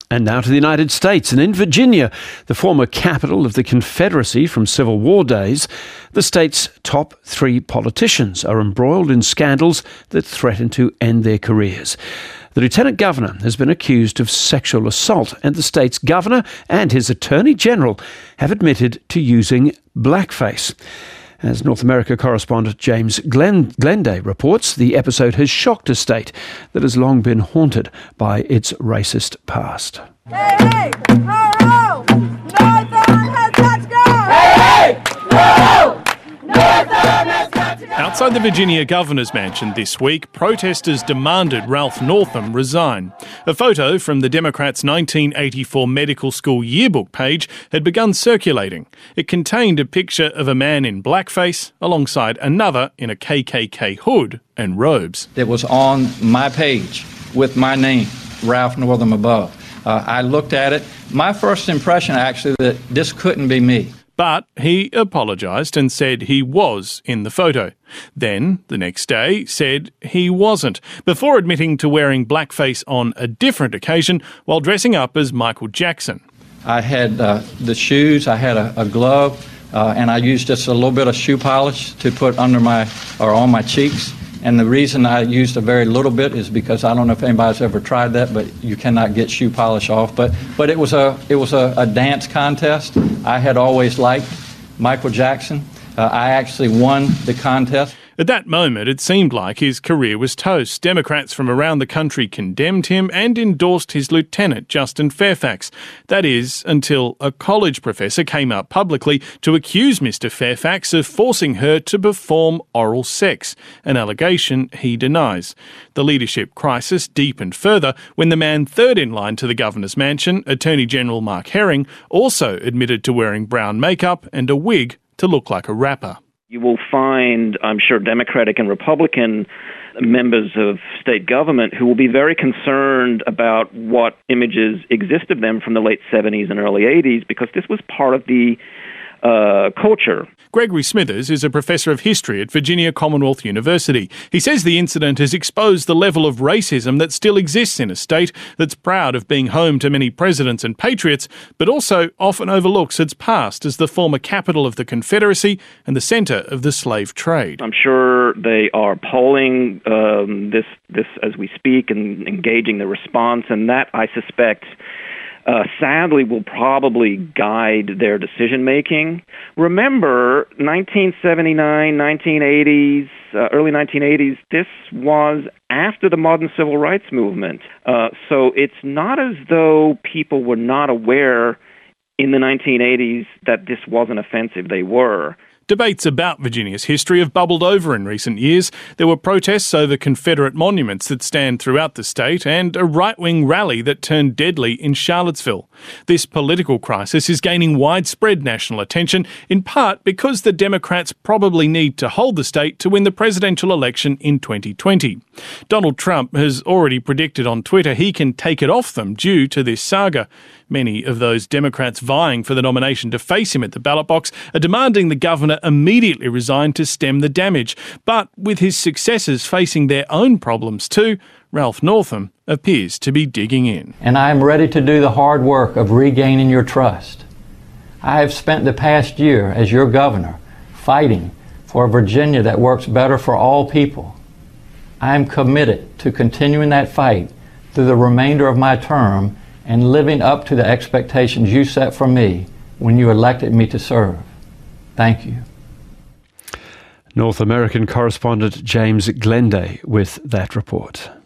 And now to the United States. And in Virginia, the former capital of the Confederacy from Civil War days, the state's top 3 politicians are embroiled in scandals that threaten to end their careers. The Lieutenant Governor has been accused of sexual assault, and the state's governor and his Attorney General have admitted to using blackface. As North America correspondent James Glenday reports, the episode has shocked a state that has long been haunted by its racist past. Hey, hey, ho, ho! Northern has got to go! Hey, hey, ho! Northern has got to go! Outside the Virginia governor's mansion this week, protesters demanded Ralph Northam resign. A photo from the Democrats' 1984 medical school yearbook page had begun circulating. It contained a picture of a man in blackface alongside another in a KKK hood and robes. It was on my page with my name, Ralph Northam, above. I looked at it. My first impression, actually, that this couldn't be me. But he apologised and said he was in the photo. Then, the next day, said he wasn't, before admitting to wearing blackface on a different occasion while dressing up as Michael Jackson. I had the shoes, I had a glove, and I used just a little bit of shoe polish to put on my cheeks. And the reason I used a very little bit is because I don't know if anybody's ever tried that, but you cannot get shoe polish off. But it was a dance contest. I had always liked Michael Jackson. I actually won the contest. At that moment, it seemed like his career was toast. Democrats from around the country condemned him and endorsed his lieutenant, Justin Fairfax. That is, until a college professor came out publicly to accuse Mr. Fairfax of forcing her to perform oral sex, an allegation he denies. The leadership crisis deepened further when the man third in line to the governor's mansion, Attorney General Mark Herring, also admitted to wearing brown makeup and a wig to look like a rapper. You will find, I'm sure, Democratic and Republican members of state government who will be very concerned about what images exist of them from the late 70s and early 80s, because this was part of the culture. Gregory Smithers is a professor of history at Virginia Commonwealth University. He says the incident has exposed the level of racism that still exists in a state that's proud of being home to many presidents and patriots, but also often overlooks its past as the former capital of the Confederacy and the centre of the slave trade. I'm sure they are polling this as we speak and engaging the response, and that, I suspect, sadly, will probably guide their decision-making. Remember, 1979, 1980s, early 1980s, this was after the modern civil rights movement. So it's not as though people were not aware in the 1980s that this wasn't offensive. They were. Debates about Virginia's history have bubbled over in recent years. There were protests over Confederate monuments that stand throughout the state and a right-wing rally that turned deadly in Charlottesville. This political crisis is gaining widespread national attention, in part because the Democrats probably need to hold the state to win the presidential election in 2020. Donald Trump has already predicted on Twitter he can take it off them due to this saga. Many of those Democrats vying for the nomination to face him at the ballot box are demanding the governor immediately resign to stem the damage. But with his successors facing their own problems too, Ralph Northam appears to be digging in. And I am ready to do the hard work of regaining your trust. I have spent the past year as your governor fighting for a Virginia that works better for all people. I am committed to continuing that fight through the remainder of my term and living up to the expectations you set for me when you elected me to serve. Thank you. North American correspondent James Glenday with that report.